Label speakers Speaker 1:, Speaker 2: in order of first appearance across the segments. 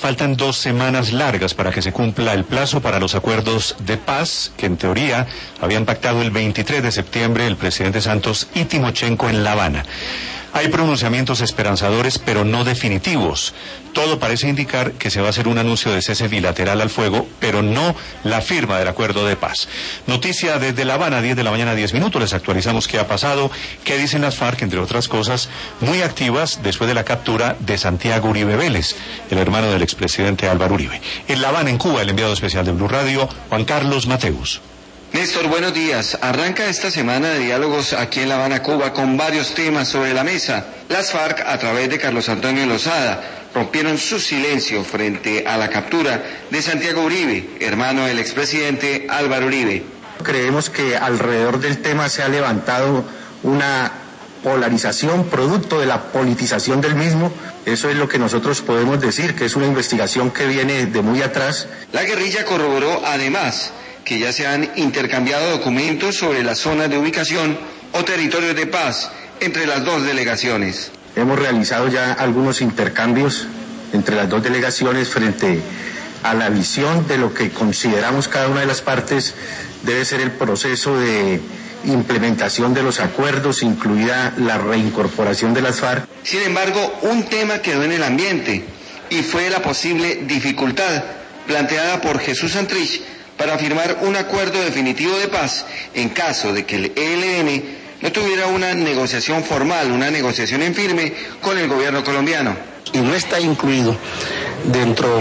Speaker 1: faltan 2 semanas largas para que se cumpla el plazo para los acuerdos de paz que en teoría habían pactado el 23 de septiembre el presidente Santos y Timochenko en La Habana. Hay pronunciamientos esperanzadores, pero no definitivos. Todo parece indicar que se va a hacer un anuncio de cese bilateral al fuego, pero no la firma del acuerdo de paz. Noticia desde La Habana, 10 de la mañana, 10 minutos. Les actualizamos qué ha pasado, qué dicen las FARC, entre otras cosas, muy activas después de la captura de Santiago Uribe Vélez, el hermano del expresidente Álvaro Uribe. En La Habana, en Cuba, el enviado especial de Blue Radio, Juan Carlos Mateus.
Speaker 2: Néstor, buenos días. Arranca esta semana de diálogos aquí en La Habana, Cuba, con varios temas sobre la mesa. Las FARC, a través de Carlos Antonio Lozada, rompieron su silencio frente a la captura de Santiago Uribe, hermano del expresidente Álvaro Uribe.
Speaker 3: Creemos que alrededor del tema se ha levantado una polarización producto de la politización del mismo. Eso es lo que nosotros podemos decir, que es una investigación que viene de muy atrás.
Speaker 2: La guerrilla corroboró además que ya se han intercambiado documentos sobre las zonas de ubicación o territorios de paz entre las dos delegaciones.
Speaker 3: Hemos realizado ya algunos intercambios entre las dos delegaciones frente a la visión de lo que consideramos cada una de las partes debe ser el proceso de implementación de los acuerdos, incluida la reincorporación de las FARC.
Speaker 2: Sin embargo, un tema quedó en el ambiente y fue la posible dificultad planteada por Jesús Santrich para firmar un acuerdo definitivo de paz en caso de que el ELN no tuviera una negociación formal, una negociación en firme con el gobierno colombiano.
Speaker 4: Y no está incluido dentro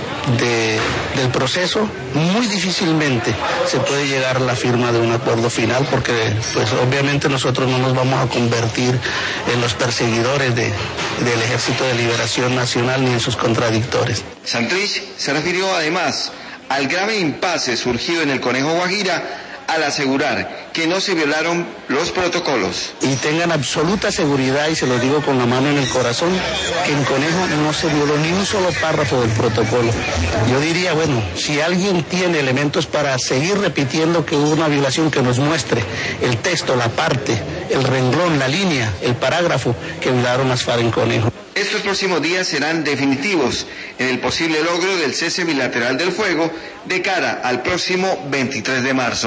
Speaker 4: del proceso, muy difícilmente se puede llegar a la firma de un acuerdo final, porque pues obviamente nosotros no nos vamos a convertir en los perseguidores del Ejército de Liberación Nacional ni en sus contradictores.
Speaker 2: Santrich se refirió además al grave impasse surgido en el Conejo Guajira al asegurar que no se violaron los protocolos.
Speaker 4: Y tengan absoluta seguridad, y se lo digo con la mano en el corazón, que en Conejo no se violó ni un solo párrafo del protocolo. Yo diría, bueno, si alguien tiene elementos para seguir repitiendo que hubo una violación, que nos muestre el texto, la parte, el renglón, la línea, el parágrafo que violaron las FARC en Conejo.
Speaker 2: Estos próximos días serán definitivos en el posible logro del cese bilateral del fuego de cara al próximo 23 de marzo.